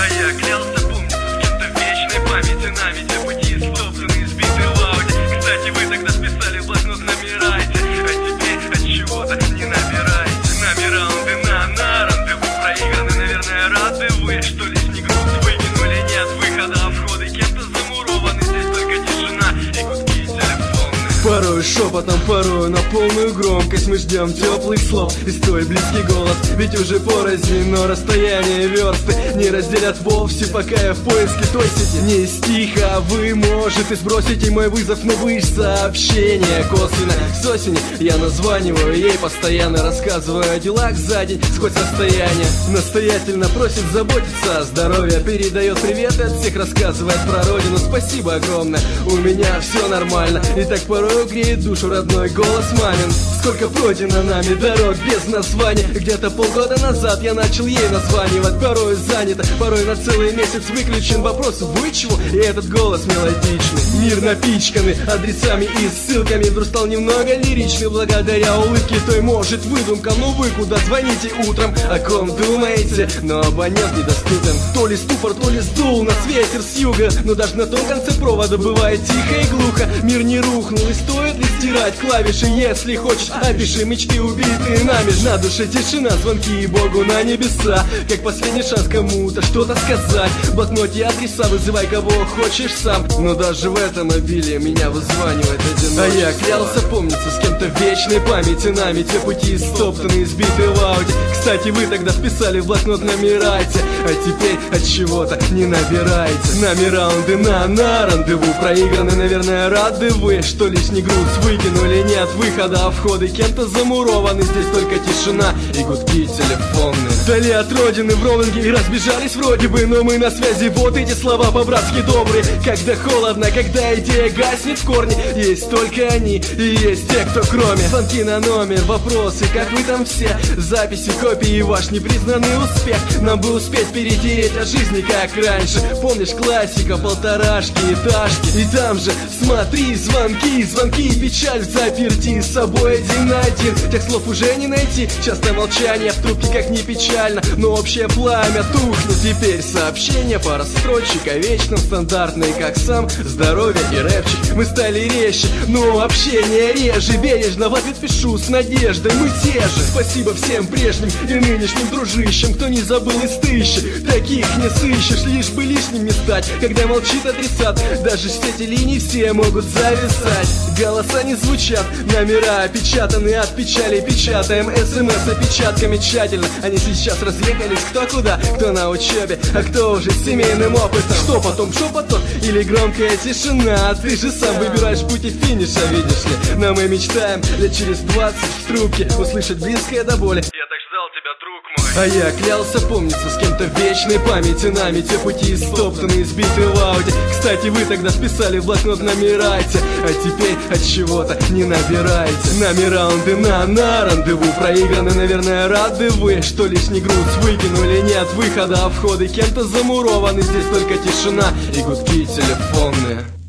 А я клялся помниться с кем-то в вечной памяти. Нами те пути истоптаны, избиты в ауде. Кстати, вы тогда списали в блокнот, набирайте. А теперь от чего-то не набирайте. Нами раунды на рандеву проиграны, наверное, рады вы, что лишний груз выкинули. Нет выхода, а входы кем-то замурованы. Здесь только тишина и гудки телефонные. Порой шепотом, порой на полную громкость мы ждем теплых слов и столь близкий голос. Ведь уже порознь, но расстояние версты не разделят вовсе, пока я в поиске той сети. Не из стиха, вы можете сбросить и мой вызов, но вы ж сообщение косвенно. С осени я названиваю ей, постоянно рассказываю о делах за день, сквозь расстояние. Настоятельно просит заботиться о здоровье, передает привет от всех, рассказывает про родину. Спасибо огромное, у меня все нормально. И так порой греет душу родной голос мамин. Сколько пройдено нами дорог без названия. Где-то полгода назад я начал ей названивать. Порой занято, порой на целый месяц выключен вопрос: вы чего? И этот голос мелодичный. Мир напичканный адресами и ссылками вдруг стал немного лиричный. Благодаря улыбке той, может, выдумка. Ну вы куда звоните утром? О ком думаете? Но абонент недоступен. То ли ступор, то ли сдул нас ветер с юга. Но даже на том конце провода бывает тихо и глухо. Мир не рухнул, и стоит ли стирать клавиши? Если хочешь, опиши мечты, убитые нами. На душе тишина, звонки и Богу на небеса. Как последний шанс кому-то что-то сказать. В блокноте адреса, вызывай кого хочешь сам. Но даже в этом обилии меня вызванивает одиночество. А я клялся помниться с кем-то в вечной памяти. Нами те пути истоптаны, избиты в ауде. Кстати, вы тогда вписали в блокнот, набирайте. А теперь от чего-то не набирайте. Нами раунды на рандеву проиграны, наверное, рады вы, что лишний груз выкинули. Нет выхода, а входы кем-то замурованы. Здесь только тишина и гудки телефонные. Вдали от родины в роуминге и разбежались вроде бы, но мы на связи, вот эти слова по-братски добрые. Когда холодно, когда идея гаснет в корне, есть только они и есть те, кто кроме. Звонки на номер, вопросы, как вы там все, записи, копии, ваш непризнанный успех. Нам бы успеть перетереть от жизни, как раньше. Помнишь, классика, полторашки, этажки. И там же, смотри, звонки, печаль заперти с собой один на один. Тех слов уже не найти, часто молчание в трубке, как ни печально, но общее пламя тухнет. Теперь сообщения, пара строчек о вечном, стандартные, как сам, здоровье и рэпчик. Мы стали резче, но общение реже. Бережно в ответ пишу с надеждой, мы те же. Спасибо всем прежним и нынешним дружищам, кто не забыл из тысячи. Таких не сыщешь, лишь бы лишним не стать. Когда молчит адресат, даже сети линий все могут зависать. Голоса не звучат, номера опечатаны от печали. Печатаем смс опечатками тщательно. Они сейчас разъехались кто куда, кто на учебе, а кто уже с семейным опытом. Что потом, шепотом или громкая тишина? Ты же сам выбираешь путь и финиша, видишь ли. Но мы мечтаем лет через 20 в трубке услышать близкое до боли: Я так ждал тебя, друг мой. а я клялся помниться с кем-то в вечной памяти. Нами те пути истоптаны, избиты в ауде. Кстати, вы тогда вписали в блокнот, набирайте. А теперь от чего-то не набирайте. Нами раунды на рандеву проиграны, наверное, рады вы, что лишний груз выкинули. Нет выхода, а входы кем-то замурованы. Здесь только тишина и гудки телефонные.